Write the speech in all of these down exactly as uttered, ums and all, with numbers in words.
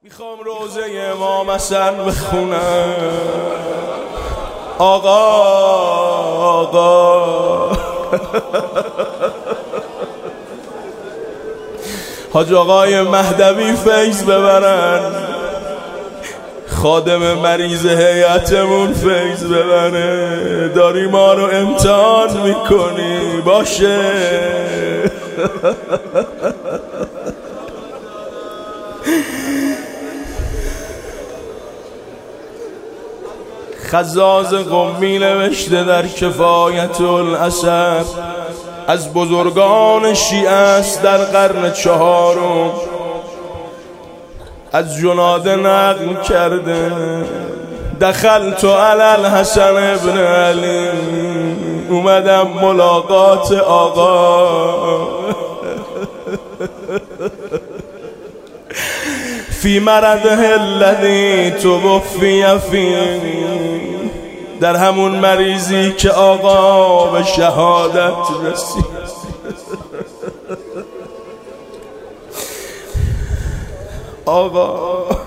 میخوام روزه امام حسن بخونم. آقا آقا حاج آقای مهدوی فیض ببرن، خادم مریض هیئتمون فیض ببره. داری ما رو امتحان میکنی باشه. خزاز قمی نوشته در کفایت الاثر، از بزرگان شیعه است در قرن چهارم، از جناده نقل کرده. دخلت علی الحسن ابن علی، اومدم ملاقات آقا. فی مرضه الذی توفی فیه، در همون مریضی که آقا به شهادت رسید. آقا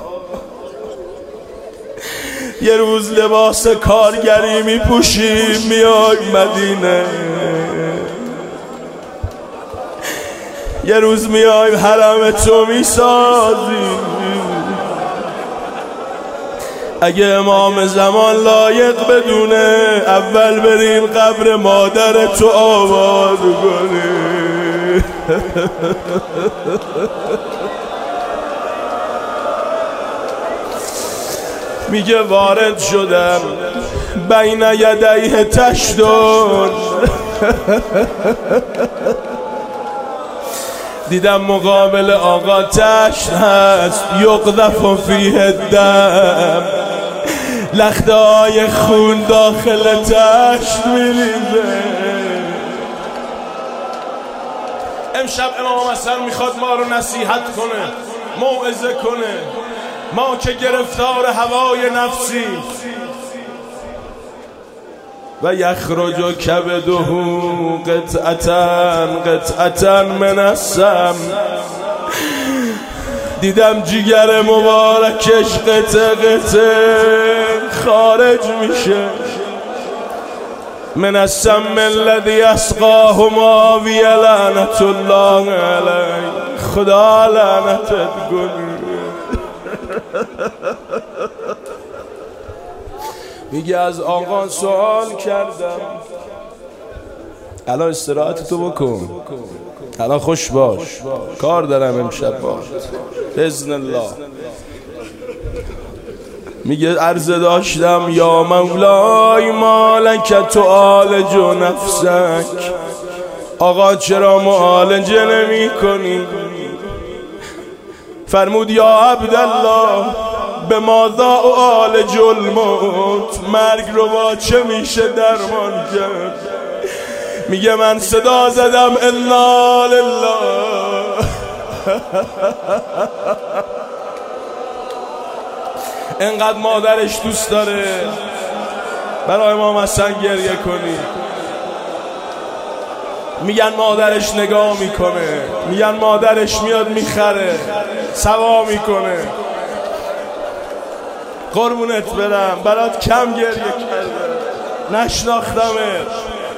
یه روز لباس کارگری میپوشیم میای مدینه، یه روز میای حرم تو میسازی. اگه امام زمان لایق بدونه اول بریم قبر مادر تو آباد کنیم. میگه وارد شدم بین یدیه تشدون، دیدم مقابل آقا تشت هست، یقذف فیه الدم، لخته های خون داخل تشت میریزه. امشب امام حسن میخواد ما رو نصیحت کنه، موعظه کنه. ما که گرفتار هوای نفسی و یخرج کبده قطعتن قطعتن من السم، دیدم جگر مبارکش قطع قطع خارج میشه. من السم الذی اسقاه معاویه لعنت الله علیه، خدا لعنتت کنه. میگه از آقا سوال کردم، الان استراحت تو بکن، الان خوش باش، کار دارم امشب باش بإذن الله. میگه عرضه داشتم یا مولای مالک تعالج نفسک، آقا چرا معالجه نمی کنی؟ فرمود یا عبدالله به ماذا اعالج الموت، مرگ رو با چه میشه درمان کرد؟ میگه من صدا زدم انا لله. انقدر مادرش دوست داره برای امام حسن گریه کنی. میگن مادرش نگاه میکنه، میگن مادرش میاد میخره سوا میکنه. قربونت برم برات کم گریه کرده، نشناختمت.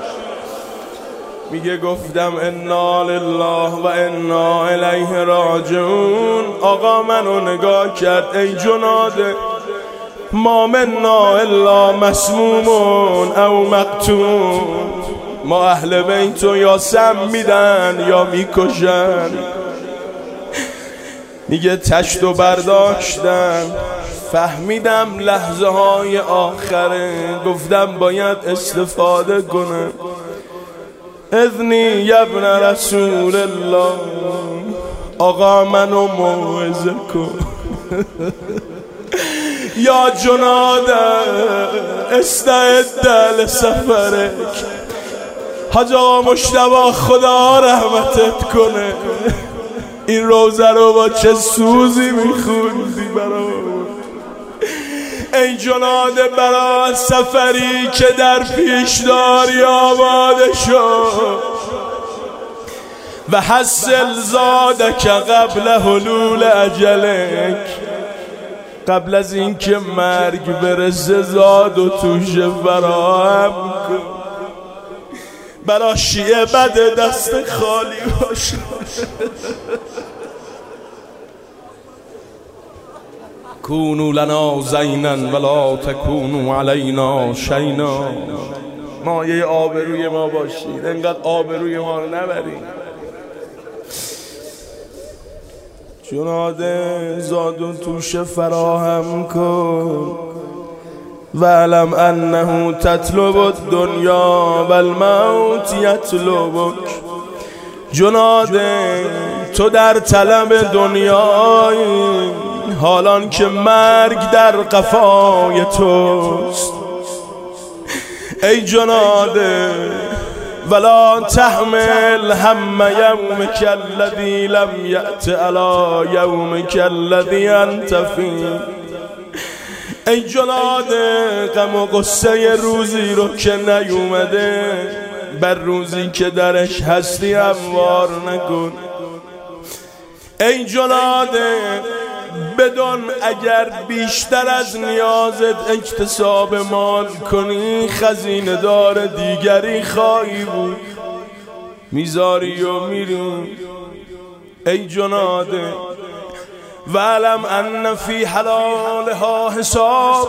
میگه گفتم انا لله و انا الیه راجعون. آقا منو نگاه کرد، ای جناده ما منا الا مسمومون او مقتون، ما اهل بیتو یا سم میدن یا میکشن. میگه تشتو برداشتم، فهمیدم لحظه های آخره، گفتم باید استفاده کنم. اذنی یبن رسول الله، آقا منو موعظه کن. یا جناده استعد لسفرک، حاج آقا مجتبی خدا رحمتت کنه. این روزه رو با چه سوزی میخوندی برام. ای جناده برای سفری که در پیش داری آماده شد و حسل زادک قبل حلول اجلک. قبل از این که مرگ برسه زاد و توشه فراهم کن. برا شیعه بده دست خالی باشه. کونو لنا زینا ولا تکونو علینا شینا. مایه آبروی ما باشید، انقدر آبروی ما رو نبرید. جناده زاد و توشه فراهم کن. وعلم انه تطلب الدنیا و الموت یطلبک. جناده تو در طلب دنیایی حالان که مرگ در قفای توست. ای جناده ولا تحمل هم یومک الذی لم یأت علی یومک الذی انت فیه. ای جناده غم و غصه روزی رو که نیومده بر روزی که درش هستی هموار نکن. ای جناده بدون اگر بیشتر از نیازت اکتساب مال کنی خزینه دار دیگری خواهی بود، میذاری و میرون. ای جناده وعلم ان فی حلالها حساب.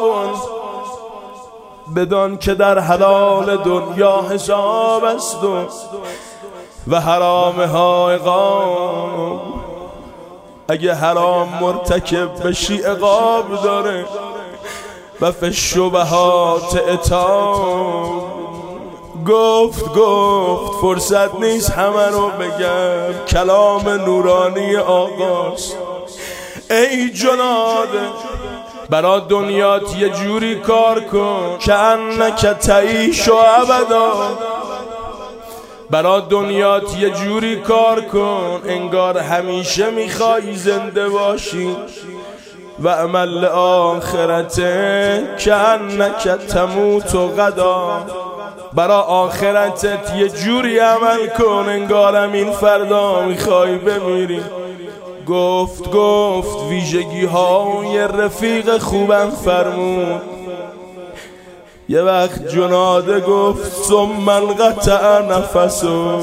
بدان که در حلال دنیا حساب است و حرامها عقاب. اگه حرام مرتکب بشی عقاب داره و فی الشبهات عتاب. گفت گفت فرصت نیست همه رو بگم، کلام نورانی آقاست. ای جناده برا دنیات یه جوری کار کن که انک تعیش و ابدا. برا دنیات یه جوری کار کن انگار همیشه میخوای زنده باشی. و عمل آخرته که انک تموت و غدا. برا آخرتت یه جوری عمل کن انگارم این فردا میخوای بمیری. گفت گفت ویژگی های رفیق خوبم فرمود. یه وقت جناده گفت ثم انقطع نفسو.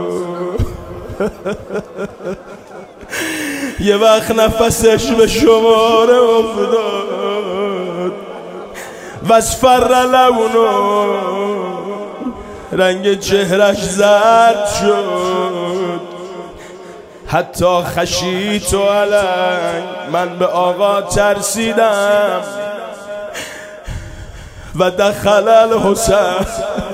یه وقت نفسش به شماره افتاد. واصفر لونو رنگ چهرش زرد شد. حتی خشیت علی من به آقا ترسیدم و دخل الحسین.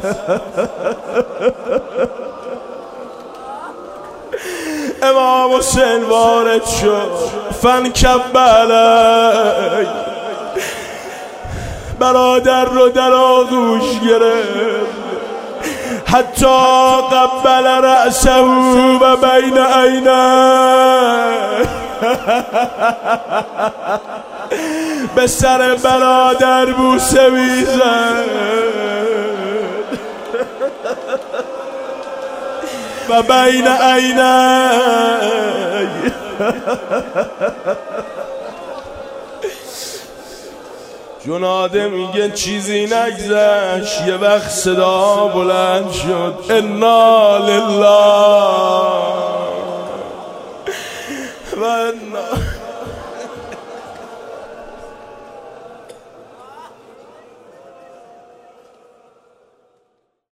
امام حسین وارد شد. فانکب علی برادر رو در آغوش گرفت. حتی قبل رأسه و بین عینه. به سر برادر بوسه میزد و بین عینه. جناده میگه چیزی نگذشت. یه وقت صدا بلند شد انا لله